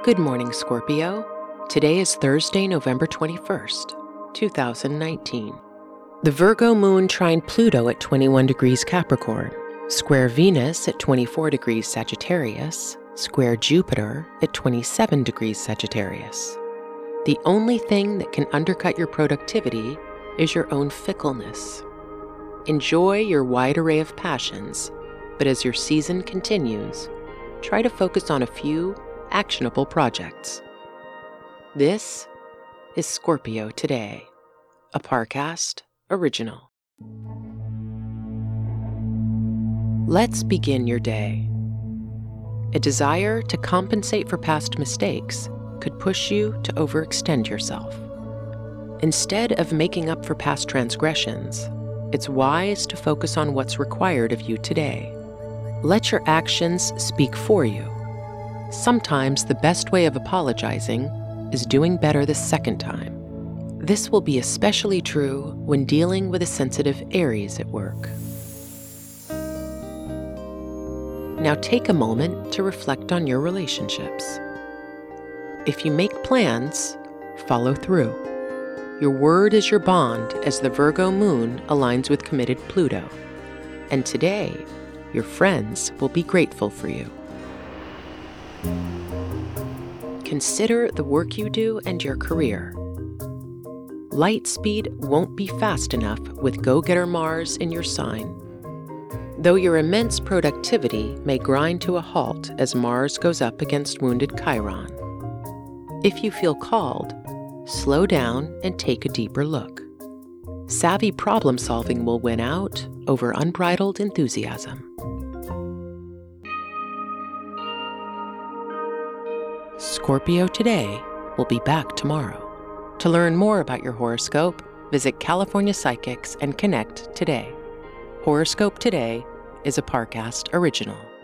Good morning, Scorpio. Today is Thursday, November 21st, 2019. The Virgo moon trined Pluto at 21 degrees Capricorn, square Venus at 24 degrees Sagittarius, square Jupiter at 27 degrees Sagittarius. The only thing that can undercut your productivity is your own fickleness. Enjoy your wide array of passions, but as your season continues, try to focus on a few actionable projects. This is Scorpio Today, a Parcast original. Let's begin your day. A desire to compensate for past mistakes could push you to overextend yourself. Instead of making up for past transgressions, it's wise to focus on what's required of you today. Let your actions speak for you. Sometimes the best way of apologizing is doing better the second time. This will be especially true when dealing with a sensitive Aries at work. Now take a moment to reflect on your relationships. If you make plans, follow through. Your word is your bond as the Virgo moon aligns with committed Pluto. And today, your friends will be grateful for you. Consider the work you do and your career. Light speed won't be fast enough with go-getter Mars in your sign. Though your immense productivity may grind to a halt as Mars goes up against wounded Chiron. If you feel called, slow down and take a deeper look. Savvy problem solving will win out over unbridled enthusiasm. Scorpio Today will be back tomorrow. To learn more about your horoscope, visit California Psychics and connect today. Horoscope Today is a Parcast original.